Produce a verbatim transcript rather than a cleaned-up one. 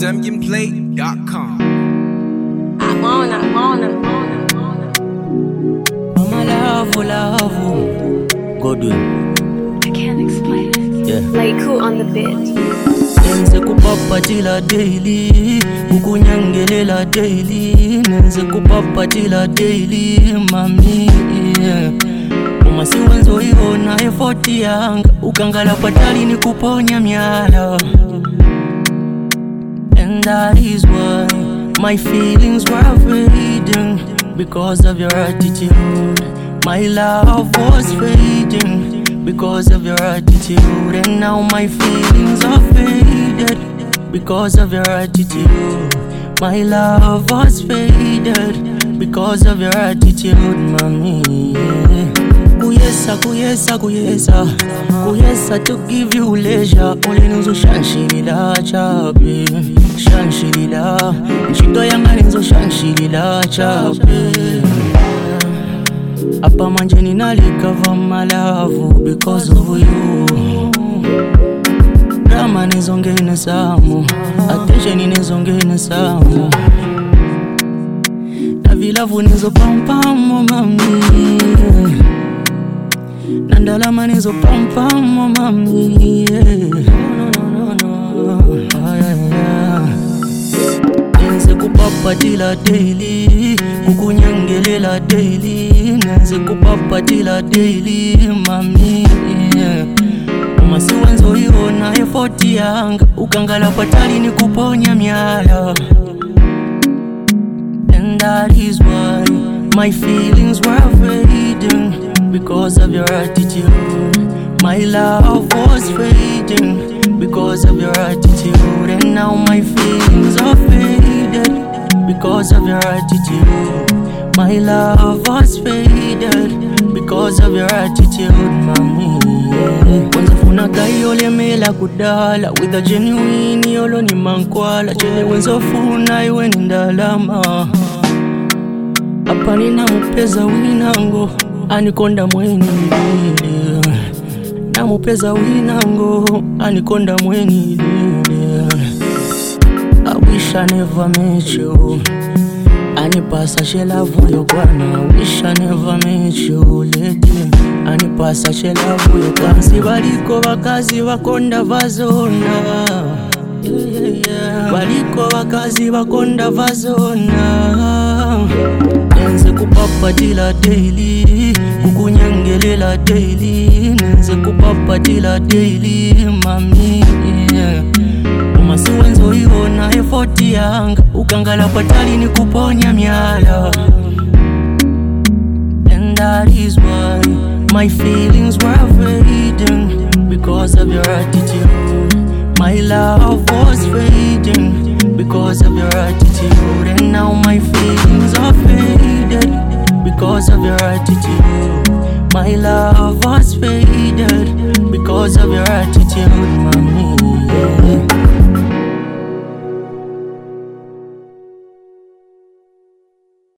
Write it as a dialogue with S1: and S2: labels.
S1: zambian plate dot com.
S2: I'm on, I'm on, I'm on, I'm on.
S3: Mama love, love, Godwin.
S2: I can't explain it.
S3: Yeah.
S2: Like who on the beat?
S3: Nenze kupapatila daily, ukunyangelela daily. Nenze kupapatila daily, mami. Yeah. Umasi wenzo iona effort yanga, ukangala patali ni kuponya miala. And that is why my feelings were fading because of your attitude. My love was fading because of your attitude. And now my feelings are faded because of your attitude. My love was faded because of your attitude, mommy. Kuyesa, kuyesa, kuyesa, kuyesa to give you leisure. Only nuzo shanshilila chabe, shanshilila. Nchito yanga nizo shanshilila chabe. Apa manje ninalika my love because of you. Drama nizongene samu, attention nizongene samu. Na vilavu nizo pam pam mami. Nandalama nizo pam pam mami. No no no no. Yeah, yeah. Nenze kupapatila daily, kukunyangelela daily. Nenze kupapatila daily, mami. Yeah. Umasi wenzo iona effort yanga, ukangala patali ni kuponya miala. And that is why my feelings were fading because of your attitude. My love was fading because of your attitude. And now my feelings are faded because of your attitude. My love was faded because of your attitude, mami. Kwanza funa gayo lemela kudala with a genuine yolo ni mankwala. Chele wenzo funa iwe nindalama. Apa nina mupeza winango, anikonda mweni lile. Na mupeza winango, anikonda mweni lile. I wish I never met you. Anipasa shelavu yo kwana. I wish I never met you, lady. Anipasa shelavu yo kansi. Baliko wakazi wakonda vazona. Yeah, yeah, yeah. Baliko wakazi wakonda vazona. Nenze kupapatila daily, kukunyangelela daily. Nenze kupapatila daily, mami. Yeah. Umasi wenzo iona effort yanga, ukangala patali ni kuponya miala. And that is why my feelings were fading because of your attitude. My love was fading because of your attitude. And now my feelings are faded because of your attitude. My love was